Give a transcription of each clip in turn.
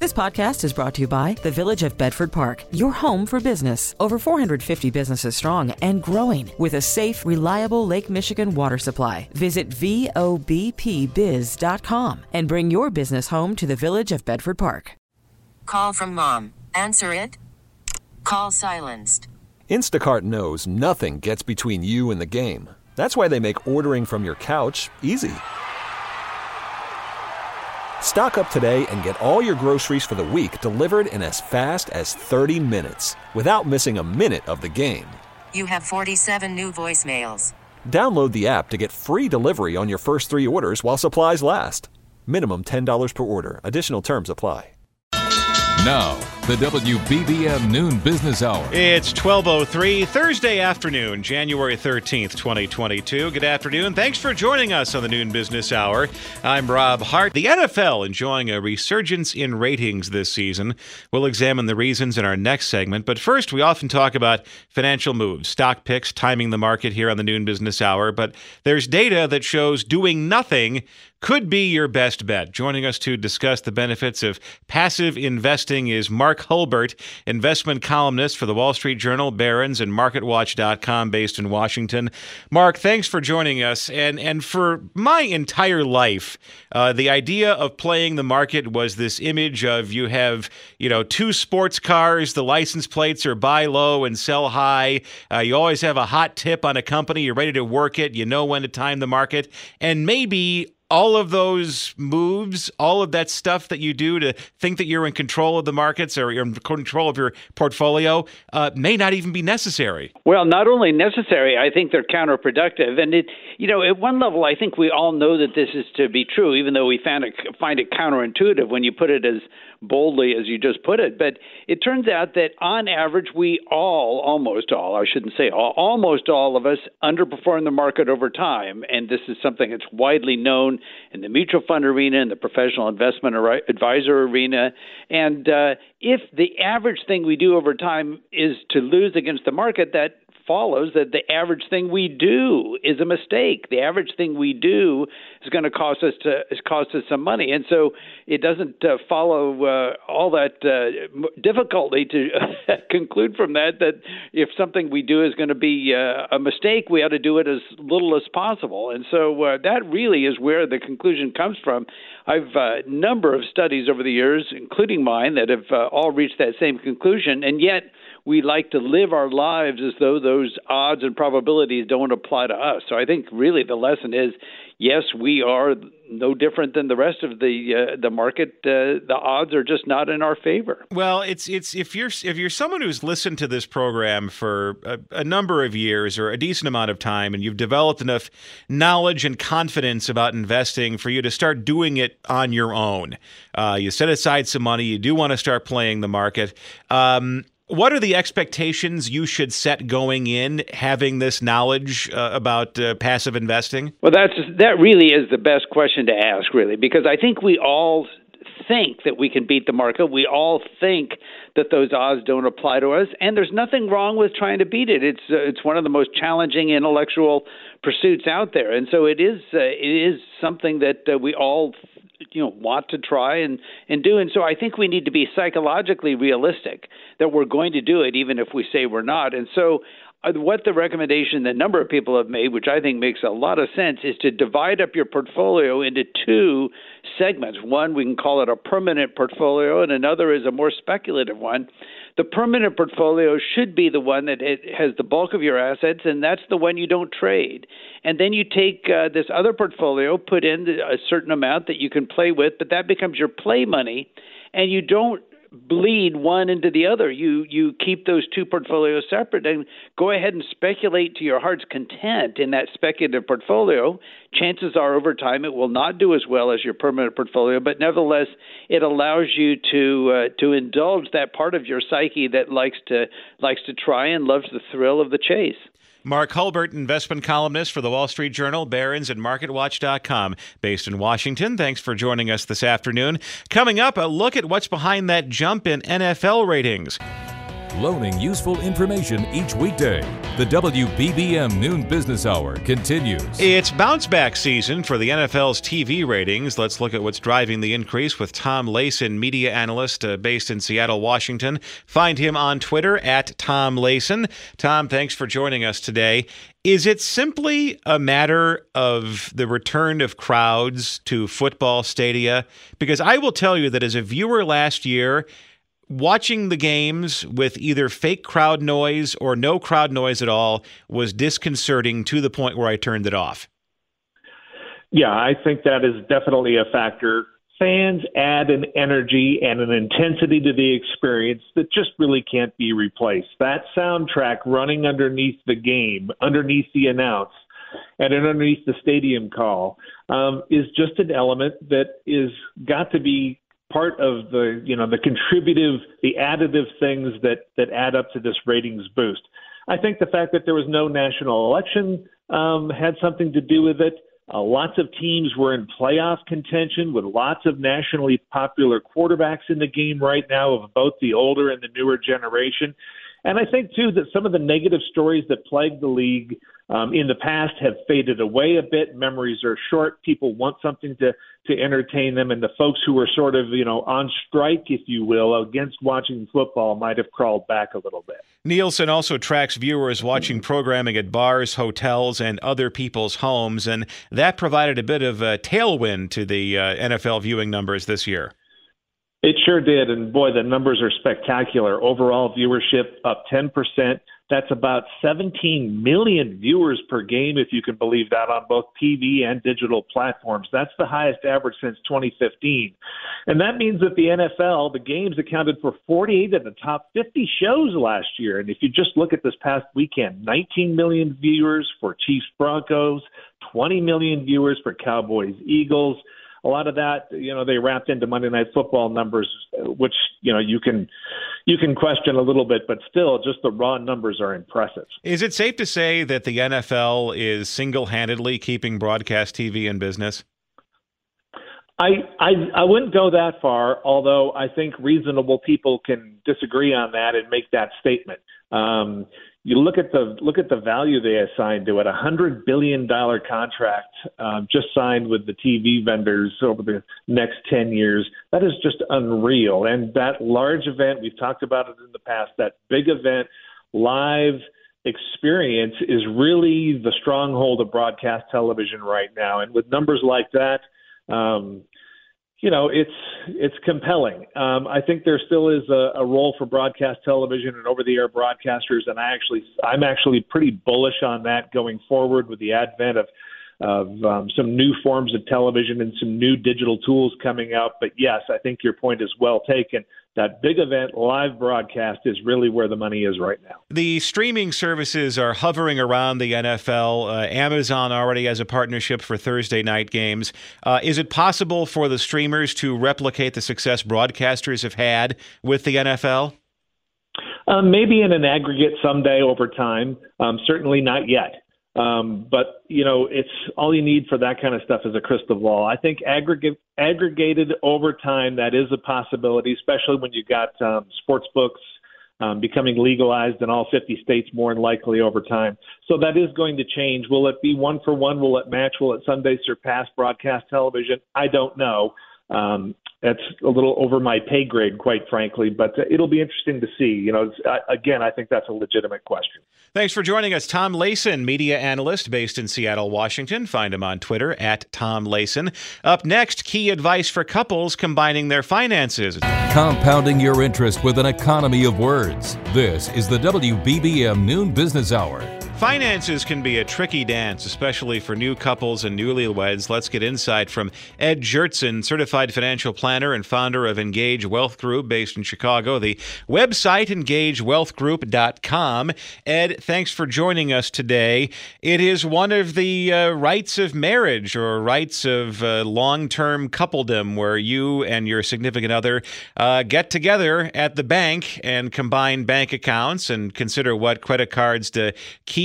This podcast is brought to you by the Village of Bedford Park, your home for business. Over 450 businesses strong and growing with a safe, reliable Lake Michigan water supply. Visit VOBPBiz.com and bring your business home to the Village of Bedford Park. Call from mom. Answer it. Call silenced. Instacart knows nothing gets between you and the game. That's why they make ordering from your couch easy. Stock up today and get all your groceries for the week delivered in as fast as 30 minutes without missing a minute of the game. You have 47 new voicemails. Download the app to get free delivery on your first 3 orders while supplies last. Minimum $10 per order. Additional terms apply. Now, the WBBM Noon Business Hour. It's 12:03, Thursday afternoon, January 13th, 2022. Good afternoon. Thanks for joining us on the Noon Business Hour. I'm Rob Hart. The NFL enjoying a resurgence in ratings this season. We'll examine the reasons in our next segment. But first, we often talk about financial moves, stock picks, timing the market here on the Noon Business Hour. But there's data that shows doing nothing could be your best bet. Joining us to discuss the benefits of passive investing is Mark Hulbert, investment columnist for the Wall Street Journal, Barron's, and MarketWatch.com based in Washington. Mark, thanks for joining us. And for my entire life, the idea of playing the market was this image of you have, 2 sports cars, the license plates are buy low and sell high. You always have a hot tip on a company. You're ready to work it. You know when to time the market. And maybe all of those moves, all of that stuff that you do to think that you're in control of the markets or you're in control of your portfolio may not even be necessary. Well, not only necessary, I think they're counterproductive. And at one level, I think we all know that this is to be true, even though we find it counterintuitive when you put it as boldly as you just put it. But it turns out that on average, almost all of us underperform the market over time. And this is something that's widely known in the mutual fund arena, in the professional investment advisor arena. And if the average thing we do over time is to lose against the market, that follows that the average thing we do is a mistake. The average thing we do is going to cost us some money, and so it doesn't follow all that difficultly to conclude from that if something we do is going to be a mistake, we ought to do it as little as possible. And so that really is where the conclusion comes from. I've a number of studies over the years, including mine, that have all reached that same conclusion, and yet we like to live our lives as though those odds and probabilities don't apply to us. So I think really the lesson is, yes, we are no different than the rest of the market. The odds are just not in our favor. Well, it's if you're someone who's listened to this program for a number of years or a decent amount of time, and you've developed enough knowledge and confidence about investing for you to start doing it on your own. You set aside some money. You do want to start playing the market. What are the expectations you should set going in, having this knowledge about passive investing? Well, that really is the best question to ask, really, because I think we all think that we can beat the market. We all think that those odds don't apply to us, and there's nothing wrong with trying to beat it. It's one of the most challenging intellectual pursuits out there, and so it is something that we all want to try and do. And so I think we need to be psychologically realistic that we're going to do it, even if we say we're not. And so what the recommendation that a number of people have made, which I think makes a lot of sense, is to divide up your portfolio into 2 segments. One, we can call it a permanent portfolio, and another is a more speculative one. The permanent portfolio should be the one that it has the bulk of your assets, and that's the one you don't trade. And then you take this other portfolio, put in a certain amount that you can play with, but that becomes your play money, and you don't bleed one into the other. You keep those 2 portfolios separate and go ahead and speculate to your heart's content in that speculative portfolio. Chances are over time it will not do as well as your permanent portfolio, but nevertheless it allows you to indulge that part of your psyche that likes to try and loves the thrill of the chase. Mark Hulbert, investment columnist for the Wall Street Journal, Barron's, and MarketWatch.com, based in Washington. Thanks for joining us this afternoon. Coming up, a look at what's behind that jump in NFL ratings. loaning useful information each weekday. The WBBM Noon Business Hour continues. It's bounce back season for the NFL's TV ratings. Let's look at what's driving the increase with Tom Layson, media analyst based in Seattle, Washington. Find him on Twitter at Tom Layson. Tom, thanks for joining us today. Is it simply a matter of the return of crowds to football stadia? Because I will tell you that as a viewer last year, watching the games with either fake crowd noise or no crowd noise at all was disconcerting to the point where I turned it off. Yeah, I think that is definitely a factor. Fans add an energy and an intensity to the experience that just really can't be replaced. That soundtrack running underneath the game, underneath the announce, and underneath the stadium call is just an element that is got to be part of the contributive, the additive things that add up to this ratings boost. I think the fact that there was no national election had something to do with it. Lots of teams were in playoff contention with lots of nationally popular quarterbacks in the game right now of both the older and the newer generation. And I think, too, that some of the negative stories that plagued the league in the past have faded away a bit. Memories are short. People want something to entertain them. And the folks who were sort of, on strike, if you will, against watching football might have crawled back a little bit. Nielsen also tracks viewers watching programming at bars, hotels, and other people's homes. And that provided a bit of a tailwind to the NFL viewing numbers this year. It sure did. And boy, the numbers are spectacular. Overall viewership up 10%. That's about 17 million viewers per game, if you can believe that, on both TV and digital platforms. That's the highest average since 2015. And that means that the NFL, the games accounted for 48 of the top 50 shows last year. And if you just look at this past weekend, 19 million viewers for Chiefs Broncos, 20 million viewers for Cowboys Eagles. A lot of that, they wrapped into Monday Night Football numbers, which, you can question a little bit, but still, just the raw numbers are impressive. Is it safe to say that the NFL is single-handedly keeping broadcast TV in business? I wouldn't go that far, although I think reasonable people can disagree on that and make that statement. You look at the value they assigned to it, $100 billion contract just signed with the TV vendors over the next 10 years. That is just unreal. And that large event, we've talked about it in the past, that big event, live experience is really the stronghold of broadcast television right now. And with numbers like that, it's compelling. I think there still is a role for broadcast television and over-the-air broadcasters, and I'm actually pretty bullish on that going forward with the advent of some new forms of television and some new digital tools coming out. But yes, I think your point is well taken. That big event, live broadcast, is really where the money is right now. The streaming services are hovering around the NFL. Amazon already has a partnership for Thursday night games. Is it possible for the streamers to replicate the success broadcasters have had with the NFL? Maybe in an aggregate someday over time. Certainly not yet. But it's all you need for that kind of stuff is a crystal ball. I think aggregated over time, that is a possibility, especially when you got sports books becoming legalized in all 50 states more than likely over time. So that is going to change. Will it be one for one? Will it match? Will it someday surpass broadcast television? I don't know. That's a little over my pay grade, quite frankly, but it'll be interesting to see. Again, I think that's a legitimate question. Thanks for joining us. Tom Layson, media analyst based in Seattle, Washington. Find him on Twitter at Tom Layson. Up next, key advice for couples combining their finances. Compounding your interest with an economy of words. This is the WBBM Noon Business Hour. Finances can be a tricky dance, especially for new couples and newlyweds. Let's get insight from Ed Jertson, certified financial planner and founder of Engage Wealth Group based in Chicago. The website, engagewealthgroup.com. Ed, thanks for joining us today. It is one of the rights of marriage or rights of long-term coupledom where you and your significant other get together at the bank and combine bank accounts and consider what credit cards to keep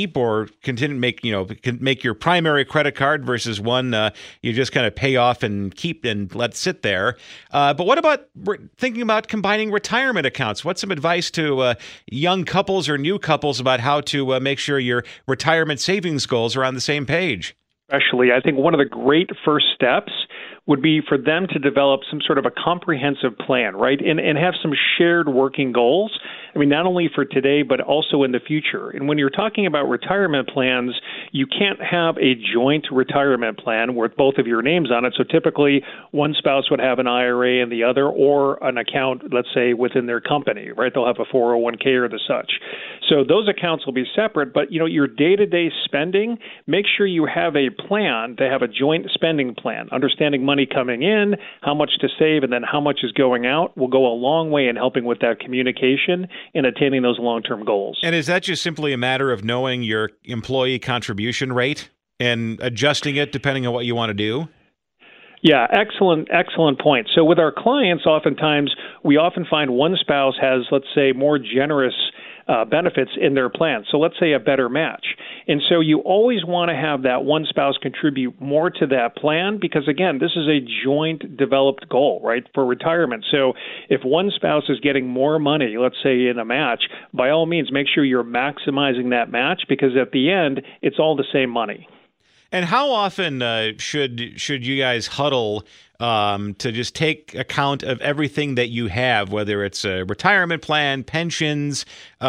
keep or continue make your primary credit card versus one you just kind of pay off and keep and let sit there. But what about thinking about combining retirement accounts? What's some advice to young couples or new couples about how to make sure your retirement savings goals are on the same page? Especially, I think one of the great first steps would be for them to develop some sort of a comprehensive plan, right? And have some shared working goals. I mean, not only for today, but also in the future. And when you're talking about retirement plans, you can't have a joint retirement plan with both of your names on it. So typically, one spouse would have an IRA and the other, or an account, let's say, within their company, right? They'll have a 401k or the such. So those accounts will be separate, but your day-to-day spending, make sure you have a plan to have a joint spending plan. Understanding money coming in, how much to save, and then how much is going out will go a long way in helping with that communication and attaining those long-term goals. And is that just simply a matter of knowing your employee contribution rate and adjusting it depending on what you want to do? Yeah, excellent point. So with our clients, oftentimes, we often find one spouse has, let's say, more generous benefits in their plan. So let's say a better match. And so you always want to have that one spouse contribute more to that plan because, again, this is a joint developed goal, right, for retirement. So if one spouse is getting more money, let's say in a match, by all means, make sure you're maximizing that match because at the end, it's all the same money. And how often should you guys huddle to just take account of everything that you have, whether it's a retirement plan, pensions,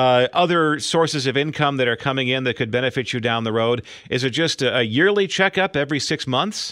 other sources of income that are coming in that could benefit you down the road? Is it just a yearly checkup every 6 months?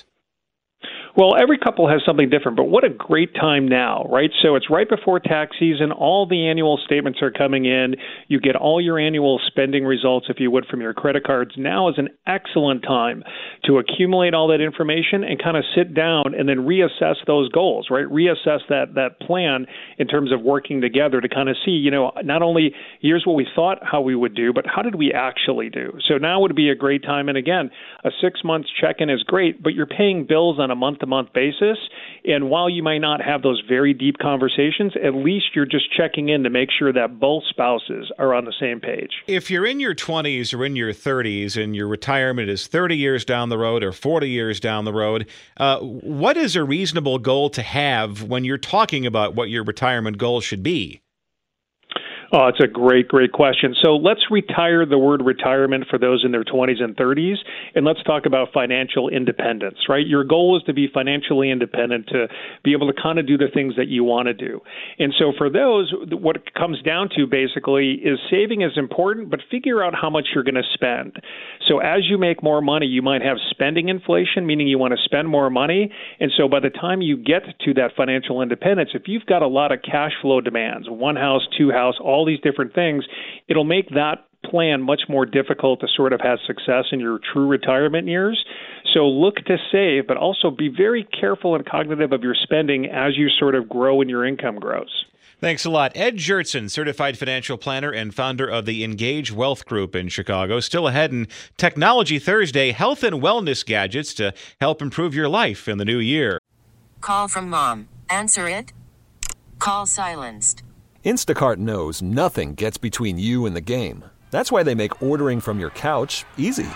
Well, every couple has something different, but what a great time now, right? So it's right before tax season. All the annual statements are coming in. You get all your annual spending results, if you would, from your credit cards. Now is an excellent time to accumulate all that information and kind of sit down and then reassess those goals, right? Reassess that plan in terms of working together to kind of see, not only here's what we thought how we would do, but how did we actually do? So now would be a great time. And again, a 6 months check-in is great, but you're paying bills on a month-to-month basis. And while you might not have those very deep conversations, at least you're just checking in to make sure that both spouses are on the same page. If you're in your 20s or in your 30s and your retirement is 30 years down the road or 40 years down the road, what is a reasonable goal to have when you're talking about what your retirement goal should be? Oh, it's a great question. So let's retire the word retirement for those in their 20s and 30s, and let's talk about financial independence, right? Your goal is to be financially independent, to be able to kind of do the things that you want to do. And so for those, what it comes down to basically is saving is important, but figure out how much you're going to spend. So as you make more money, you might have spending inflation, meaning you want to spend more money. And so by the time you get to that financial independence, if you've got a lot of cash flow demands, one house, two house, all these different things, it'll make that plan much more difficult to sort of have success in your true retirement years. So look to save, but also be very careful and cognitive of your spending as you sort of grow and your income grows. Thanks a lot. Ed Jurtson, certified financial planner and founder of the Engage Wealth Group in Chicago. Still ahead in Technology Thursday, health and wellness gadgets to help improve your life in the new year. Call from mom. Answer it. Call silenced. Instacart knows nothing gets between you and the game. That's why they make ordering from your couch easy.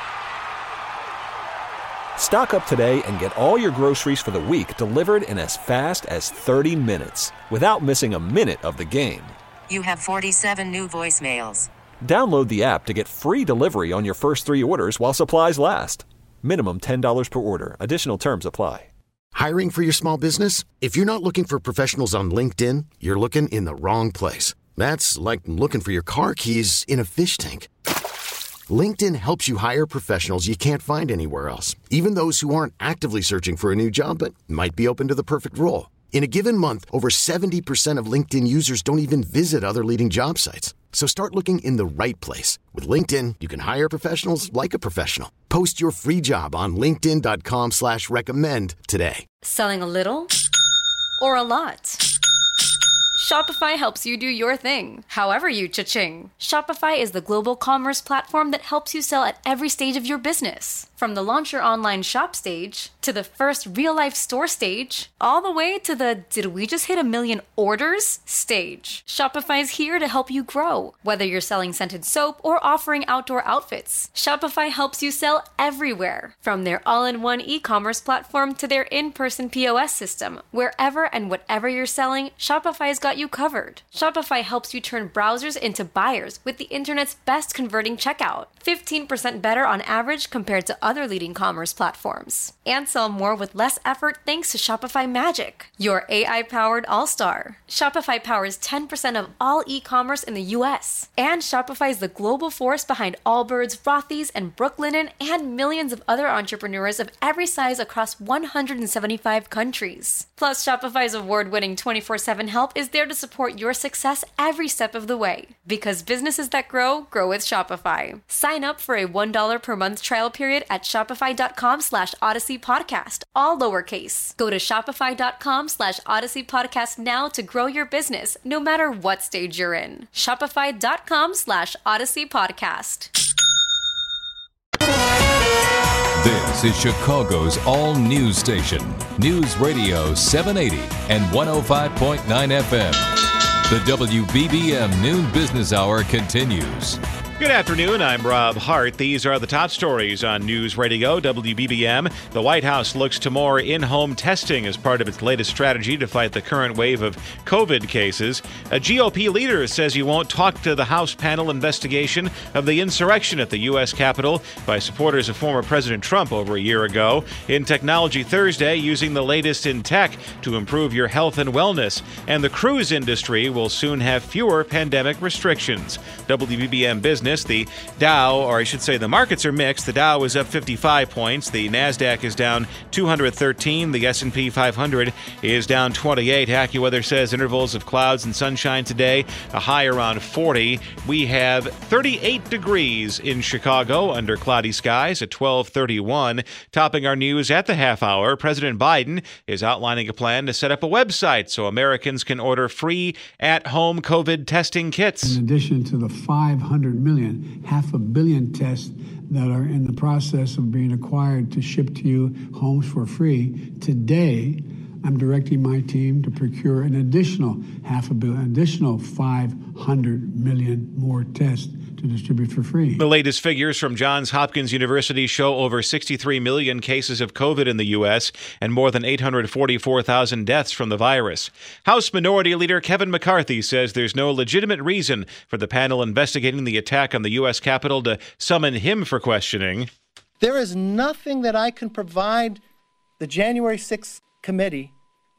Stock up today and get all your groceries for the week delivered in as fast as 30 minutes without missing a minute of the game. You have 47 new voicemails. Download the app to get free delivery on your first 3 orders while supplies last. Minimum $10 per order. Additional terms apply. Hiring for your small business? If you're not looking for professionals on LinkedIn, you're looking in the wrong place. That's like looking for your car keys in a fish tank. LinkedIn helps you hire professionals you can't find anywhere else, even those who aren't actively searching for a new job but might be open to the perfect role. In a given month, over 70% of LinkedIn users don't even visit other leading job sites. So start looking in the right place. With LinkedIn, you can hire professionals like a professional. Post your free job on linkedin.com/recommend today. Selling a little or a lot? Shopify helps you do your thing, however you cha-ching. Shopify is the global commerce platform that helps you sell at every stage of your business. From the launch your online shop stage to to the first real-life store stage, all the way to the "did we just hit 1 million orders" stage. Shopify is here to help you grow. Whether you're selling scented soap or offering outdoor outfits, Shopify helps you sell everywhere. From their all-in-one e-commerce platform to their in-person POS system, wherever and whatever you're selling, Shopify's got you covered. Shopify helps you turn browsers into buyers with the internet's best converting checkout, 15% better on average compared to other leading commerce platforms. And sell more with less effort thanks to Shopify Magic, your AI-powered all-star. Shopify powers 10% of all e-commerce in the U.S. And Shopify is the global force behind Allbirds, Rothy's, and Brooklinen, and millions of other entrepreneurs of every size across 175 countries. Plus, Shopify's award-winning 24/7 help is there to support your success every step of the way. Because businesses that grow with Shopify. Sign up for a $1 per month trial period at shopify.com/Odyssey Podcast, all lowercase. Go to shopify.com/Odyssey Podcast now to grow your business, no matter what stage you're in. Shopify.com/Odyssey Podcast. This is Chicago's all-news station, News Radio 780 and 105.9 FM. The WBBM Noon Business Hour continues. Good afternoon, I'm Rob Hart. These are the top stories on News Radio WBBM. The White House looks to more in-home testing as part of its latest strategy to fight the current wave of COVID cases. A GOP leader says he won't talk to the House panel investigation of the insurrection at the U.S. Capitol by supporters of former President Trump over a year ago. In Technology Thursday, using the latest in tech to improve your health and wellness. And the cruise industry will soon have fewer pandemic restrictions. WBBM Business. The Dow, or I should say the markets are mixed. The Dow is up 55 points. The NASDAQ is down 213. The S&P 500 is down 28. AccuWeather says intervals of clouds and sunshine today, a high around 40. We have 38 degrees in Chicago under cloudy skies at 12:31. Topping our news at the half hour, President Biden is outlining a plan to set up a website so Americans can order free at-home COVID testing kits. In addition to the 500 million, 500 million tests that are in the process of being acquired to ship to you homes for free, today I'm directing my team to procure an additional 500 million, additional 500 million more tests to distribute for free. The latest figures from Johns Hopkins University show over 63 million cases of COVID in the U.S. and more than 844,000 deaths from the virus. House Minority Leader Kevin McCarthy says there's no legitimate reason for the panel investigating the attack on the U.S. Capitol to summon him for questioning. There is nothing that I can provide the January 6th committee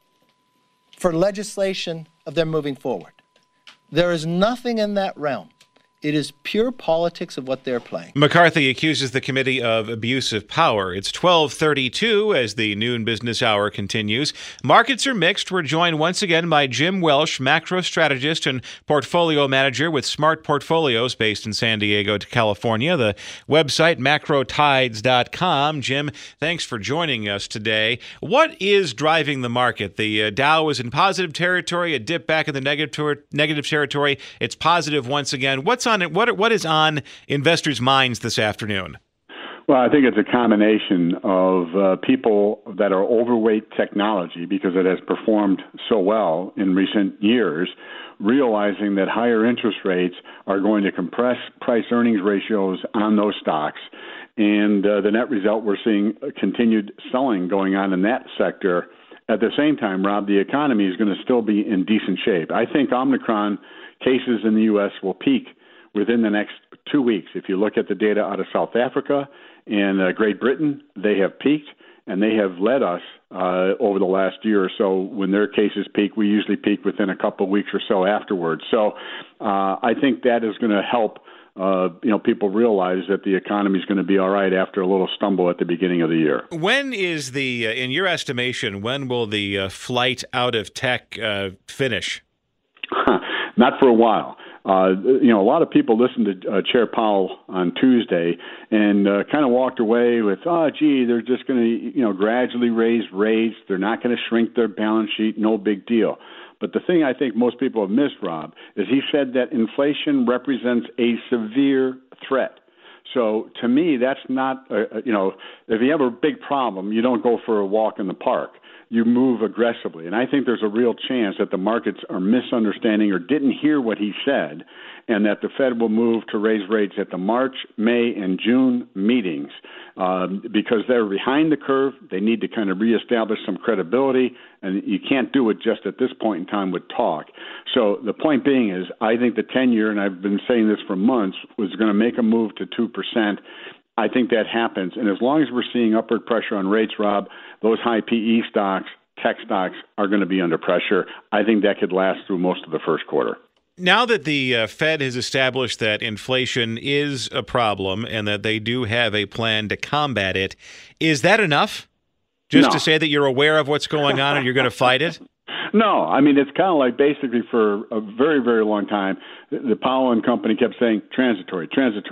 for legislation of them moving forward. There is nothing in that realm. It is pure politics of what they're playing. McCarthy accuses the committee of abuse of power. It's 12:32 as the Noon Business Hour continues. Markets are mixed. We're joined once again by Jim Welsh, macro strategist and portfolio manager with Smart Portfolios based in San Diego, California. The website, macrotides.com. Jim, thanks for joining us today. What is driving the market? The Dow is in positive territory, a dip back in the negative territory. It's positive once again. What's on it? What is on investors' minds this afternoon? Well, I think it's a combination of people that are overweight technology because it has performed so well in recent years, realizing that higher interest rates are going to compress price-earnings ratios on those stocks. And the net result, we're seeing continued selling going on in that sector. At the same time, Rob, the economy is going to still be in decent shape. I think Omicron cases in the U.S. will peak within the next 2 weeks. If you look at the data out of South Africa and Great Britain, they have peaked, and they have led us over the last year or so. When their cases peak, we usually peak within a couple of weeks or so afterwards. So I think that is going to help people realize that the economy is going to be all right after a little stumble at the beginning of the year. When is in your estimation, when will the flight out of tech finish? Not for a while. A lot of people listened to Chair Powell on Tuesday and kind of walked away with, they're just going to, gradually raise rates. They're not going to shrink their balance sheet. No big deal. But the thing I think most people have missed, Rob, is he said that inflation represents a severe threat. So to me, that's not, if you have a big problem, you don't go for a walk in the park. You move aggressively. And I think there's a real chance that the markets are misunderstanding or didn't hear what he said, and that the Fed will move to raise rates at the March, May, and June meetings because they're behind the curve. They need to kind of reestablish some credibility, and you can't do it just at this point in time with talk. So the point being is I think the 10-year, and I've been saying this for months, was going to make a move to 2%. I think that happens. And as long as we're seeing upward pressure on rates, Rob, those high PE stocks, tech stocks, are going to be under pressure. I think that could last through most of the first quarter. Now that the Fed has established that inflation is a problem and that they do have a plan to combat it, is that enough? Just to say that you're aware of what's going on and you're going to fight it? No, I mean, it's kind of like basically for a very, very long time, the Powell and company kept saying transitory.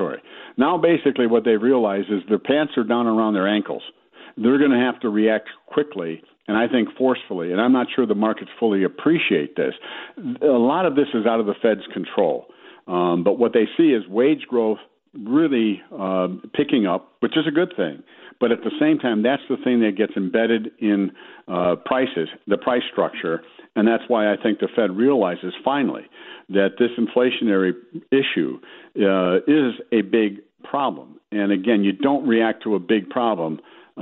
Now, basically what they realize is their pants are down around their ankles. They're going to have to react quickly, and I think forcefully, and I'm not sure the markets fully appreciate this. A lot of this is out of the Fed's control, but what they see is wage growth really picking up, which is a good thing. But at the same time, that's the thing that gets embedded in prices, the price structure, and that's why I think the Fed realizes finally that this inflationary issue is a big problem. And again, you don't react to a big problem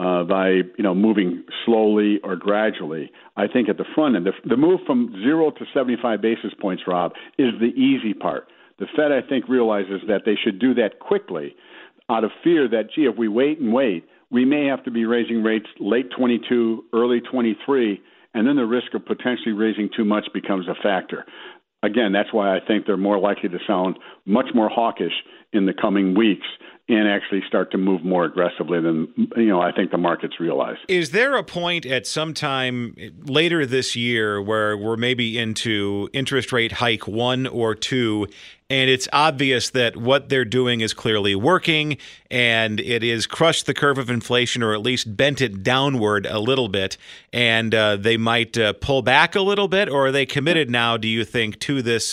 by moving slowly or gradually. I think at the front end, the move from 0 to 75 basis points, Rob, is the easy part. The Fed, I think, realizes that they should do that quickly out of fear that, if we wait and wait, we may have to be raising rates late 22, early 23, and then the risk of potentially raising too much becomes a factor. Again, that's why I think they're more likely to sound much more hawkish in the coming weeks and actually start to move more aggressively than, I think the markets realize. Is there a point at some time later this year where we're maybe into interest rate hike 1 or 2, and it's obvious that what they're doing is clearly working and it is crushed the curve of inflation or at least bent it downward a little bit, and they might pull back a little bit? Or are they committed now, do you think, to this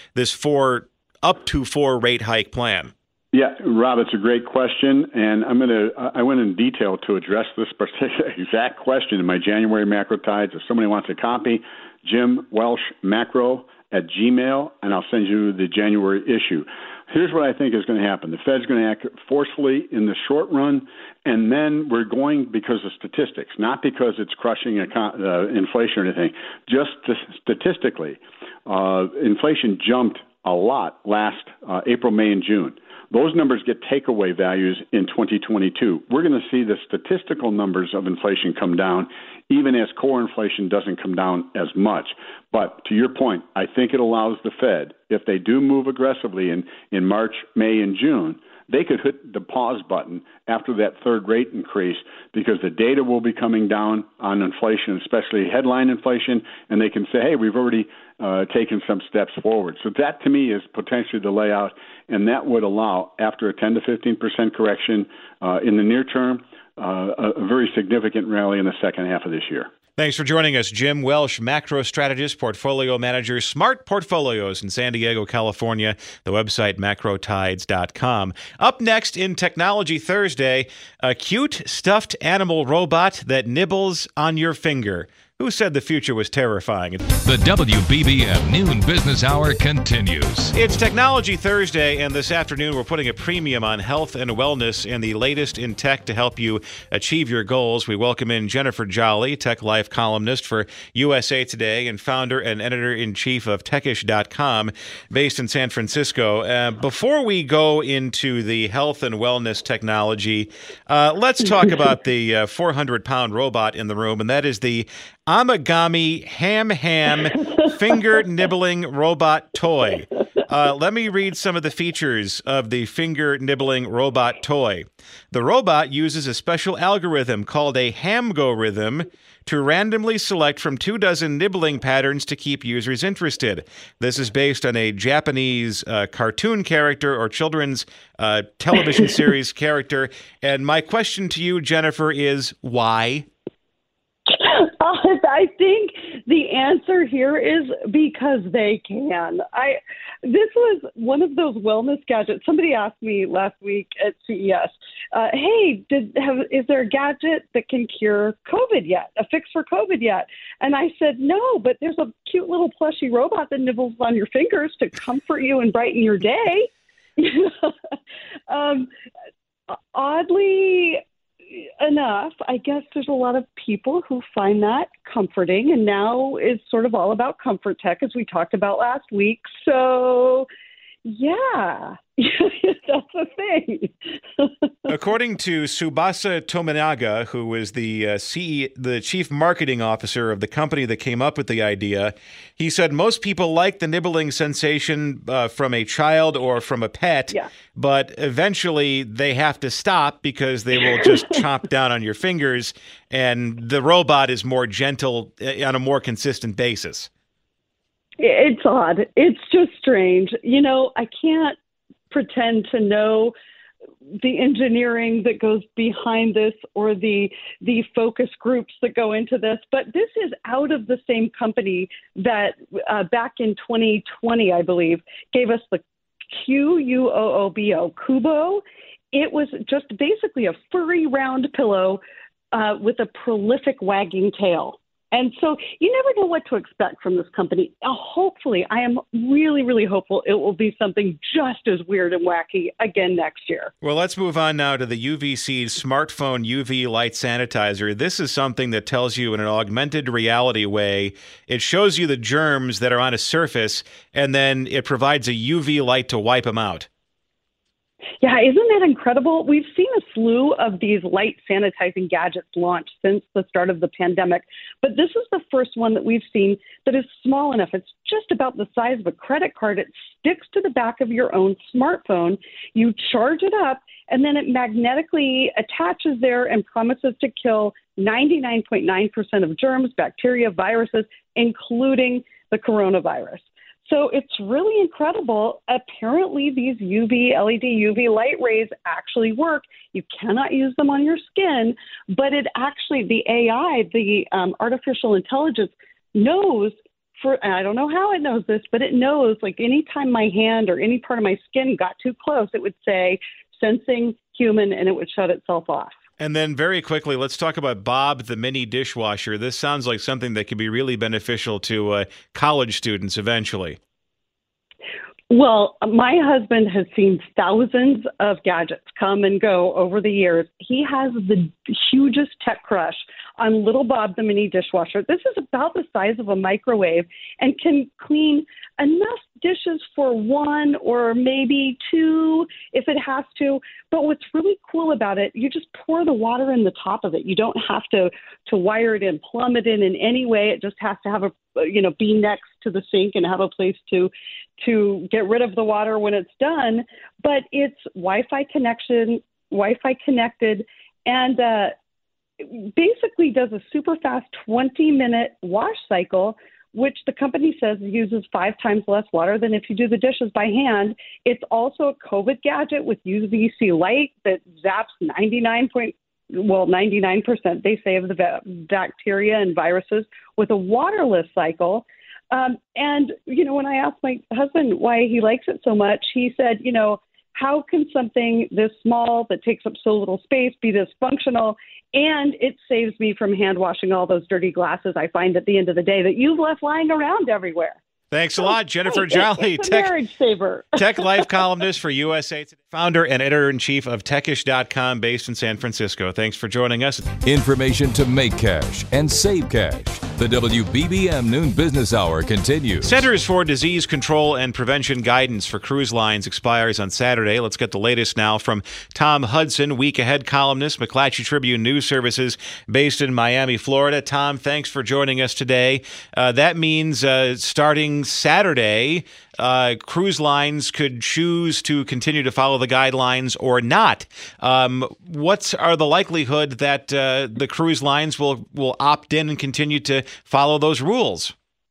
up to 4 rate hike plan? Yeah, Rob, it's a great question, and I went in detail to address this exact question in my January Macro Tides. If somebody wants a copy, Jim Welsh Macro at Gmail, and I'll send you the January issue. Here's what I think is going to happen. The Fed's going to act forcefully in the short run, and then we're going because of statistics, not because it's crushing inflation or anything. Just statistically, inflation jumped a lot last April, May, and June. Those numbers get takeaway values in 2022. We're going to see the statistical numbers of inflation come down, even as core inflation doesn't come down as much. But to your point, I think it allows the Fed, if they do move aggressively in March, May, and June, they could hit the pause button after that third rate increase because the data will be coming down on inflation, especially headline inflation, and they can say, hey, we've already taken some steps forward. So that, to me, is potentially the layout, and that would allow, after a 10 to 15% correction in the near term, a very significant rally in the second half of this year. Thanks for joining us, Jim Welsh, macro strategist, portfolio manager, Smart Portfolios in San Diego, California. The website, macrotides.com. Up next in Technology Thursday, a cute stuffed animal robot that nibbles on your finger. Who said the future was terrifying? The WBBM Noon Business Hour continues. It's Technology Thursday, and this afternoon we're putting a premium on health and wellness and the latest in tech to help you achieve your goals. We welcome in Jennifer Jolly, Tech Life columnist for USA Today and founder and editor-in-chief of Techish.com, based in San Francisco. Before we go into the health and wellness technology, let's talk about the 400-pound robot in the room, and that is the Amagami Ham finger nibbling robot toy. Let me read some of the features of the finger nibbling robot toy. The robot uses a special algorithm called a Hamgorhythm to randomly select from 24 nibbling patterns to keep users interested. This is based on a Japanese cartoon character or children's television series character. And my question to you, Jennifer, is why? I think the answer here is because they can. This was one of those wellness gadgets. Somebody asked me last week at CES, hey, is there a gadget that can cure COVID yet, a fix for COVID yet? And I said, no, but there's a cute little plushy robot that nibbles on your fingers to comfort you and brighten your day. Oddly enough, I guess there's a lot of people who find that comforting, and now it's sort of all about comfort tech, as we talked about last week. So, yeah, that's a thing. According to Tsubasa Tominaga, who is the chief marketing officer of the company that came up with the idea, he said most people like the nibbling sensation from a child or from a pet, but eventually they have to stop because they will just chomp down on your fingers, and the robot is more gentle on a more consistent basis. It's odd. It's just strange. I can't pretend to know the engineering that goes behind this or the focus groups that go into this, but this is out of the same company that back in 2020, I believe, gave us the Quoobo, Kubo. It was just basically a furry round pillow with a prolific wagging tail. And so you never know what to expect from this company. Hopefully, I am really, really hopeful it will be something just as weird and wacky again next year. Well, let's move on now to the UVC smartphone UV light sanitizer. This is something that tells you in an augmented reality way. It shows you the germs that are on a surface, and then it provides a UV light to wipe them out. Yeah, isn't that incredible? We've seen a slew of these light sanitizing gadgets launched since the start of the pandemic, but this is the first one that we've seen that is small enough. It's just about the size of a credit card. It sticks to the back of your own smartphone. You charge it up, and then it magnetically attaches there and promises to kill 99.9% of germs, bacteria, viruses, including the coronavirus. So it's really incredible. Apparently, these LED UV light rays actually work. You cannot use them on your skin, but it actually, the AI, the artificial intelligence knows and I don't know how it knows this, but it knows, like, anytime my hand or any part of my skin got too close, it would say sensing human, and it would shut itself off. And then very quickly, let's talk about Bob the mini dishwasher. This sounds like something that could be really beneficial to college students eventually. Well, my husband has seen thousands of gadgets come and go over the years. He has the hugest tech crush on little Bob the mini dishwasher. This is about the size of a microwave and can clean enough dishes for one or maybe two if it has to. But what's really cool about it, you just pour the water in the top of it. You don't have to wire it in, plumb it in any way. It just has to have be next to the sink and have a place to get rid of the water when it's done. But it's Wi-Fi connected, and basically does a super fast 20-minute wash cycle, which the company says uses 5 times less water than if you do the dishes by hand. It's also a COVID gadget with UVC light that zaps 99%, they say, of the bacteria and viruses with a waterless cycle. And when I asked my husband why he likes it so much, he said, how can something this small that takes up so little space be this functional? And it saves me from hand washing all those dirty glasses I find at the end of the day that you've left lying around everywhere. Thanks a lot, Jennifer Jolly, it's a marriage saver. Tech Life columnist for USA Today, founder and editor-in-chief of Techish.com, based in San Francisco. Thanks for joining us. Information to make cash and save cash. The WBBM Noon Business Hour continues. Centers for Disease Control and Prevention guidance for cruise lines expires on Saturday. Let's get the latest now from Tom Hudson, Week Ahead columnist, McClatchy Tribune News Services, based in Miami, Florida. Tom, thanks for joining us today. That means starting Saturday, cruise lines could choose to continue to follow the guidelines or not. What are the likelihood that the cruise lines will opt in and continue to follow those rules?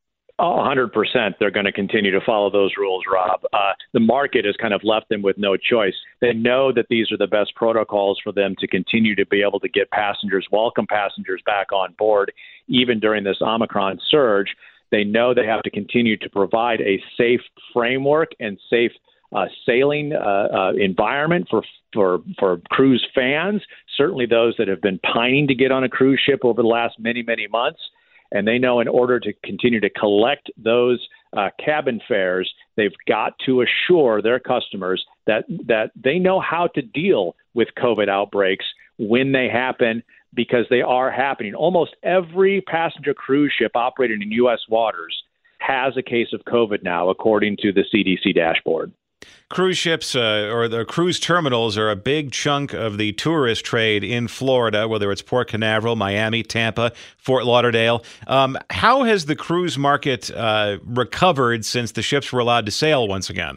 100%. They're going to continue to follow those rules, Rob. The market has kind of left them with no choice. They know that these are the best protocols for them to continue to be able to get welcome passengers back on board, even during this Omicron surge. They know they have to continue to provide a safe framework and safe sailing environment for cruise fans, certainly those that have been pining to get on a cruise ship over the last many, many months. And they know in order to continue to collect those cabin fares, they've got to assure their customers that they know how to deal with COVID outbreaks when they happen, because they are happening. Almost every passenger cruise ship operating in U.S. waters has a case of COVID now, according to the CDC dashboard. Cruise ships or the cruise terminals are a big chunk of the tourist trade in Florida, whether it's Port Canaveral, Miami, Tampa, Fort Lauderdale. How has the cruise market recovered since the ships were allowed to sail once again?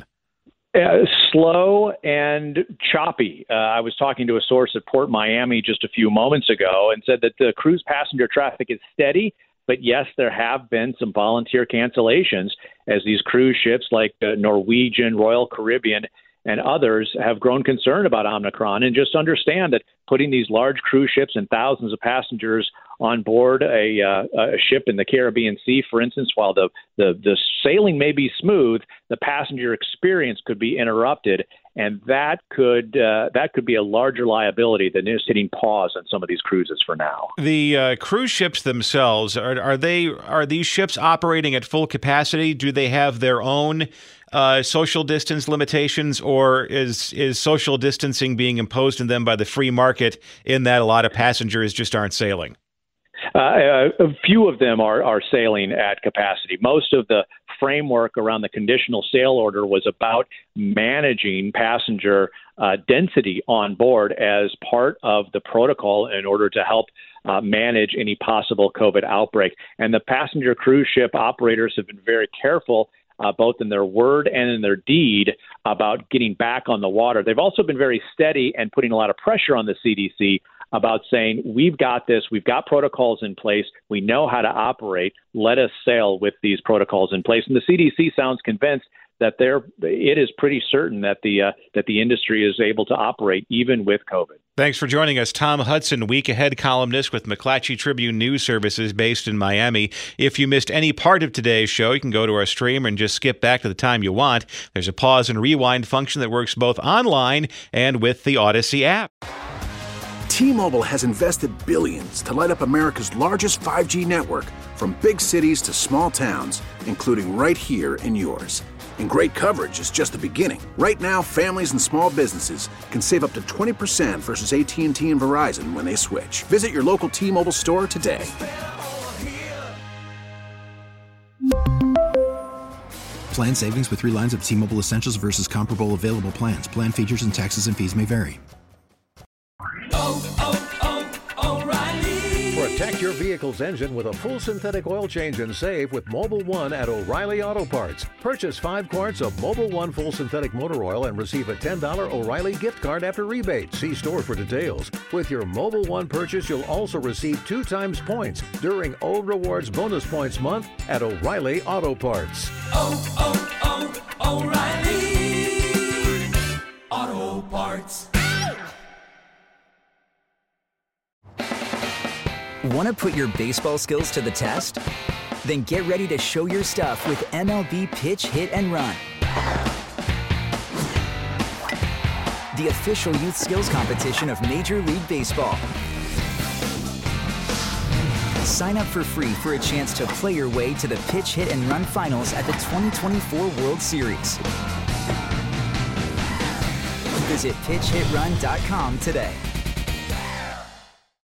Slow and choppy. I was talking to a source at Port Miami just a few moments ago and said that the cruise passenger traffic is steady. But yes, there have been some volunteer cancellations as these cruise ships like Norwegian, Royal Caribbean, and others have grown concerned about Omicron, and just understand that putting these large cruise ships and thousands of passengers on board a ship in the Caribbean Sea, for instance, while the sailing may be smooth, the passenger experience could be interrupted, and that could be a larger liability than just hitting pause on some of these cruises for now. The cruise ships themselves, are these ships operating at full capacity? Do they have their own social distance limitations, or is social distancing being imposed on them by the free market in that a lot of passengers just aren't sailing? A few of them are sailing at capacity. Most of the framework around the conditional sail order was about managing passenger density on board as part of the protocol in order to help manage any possible COVID outbreak. And the passenger cruise ship operators have been very careful, both in their word and in their deed, about getting back on the water. They've also been very steady and putting a lot of pressure on the CDC about saying, we've got this, we've got protocols in place, we know how to operate, let us sail with these protocols in place. And the CDC sounds convinced that it is pretty certain that the industry is able to operate even with COVID. Thanks for joining us, Tom Hudson, Week Ahead columnist with McClatchy Tribune News Services based in Miami. If you missed any part of today's show, you can go to our stream and just skip back to the time you want. There's a pause and rewind function that works both online and with the Odyssey app. T-Mobile has invested billions to light up America's largest 5G network, from big cities to small towns, including right here in yours. And great coverage is just the beginning. Right now, families and small businesses can save up to 20% versus AT&T and Verizon when they switch. Visit your local T-Mobile store today. Plan savings with 3 lines of T-Mobile Essentials versus comparable available plans. Plan features and taxes and fees may vary. Protect your vehicle's engine with a full synthetic oil change and save with Mobil 1 at O'Reilly Auto Parts. Purchase 5 quarts of Mobil 1 full synthetic motor oil and receive a $10 O'Reilly gift card after rebate. See store for details. With your Mobil 1 purchase, you'll also receive 2 times points during O Rewards Bonus Points Month at O'Reilly Auto Parts. O'Reilly Auto Parts. Want to put your baseball skills to the test? Then get ready to show your stuff with MLB Pitch, Hit, and Run. The official youth skills competition of Major League Baseball. Sign up for free for a chance to play your way to the Pitch, Hit, and Run finals at the 2024 World Series. Visit PitchHitRun.com today.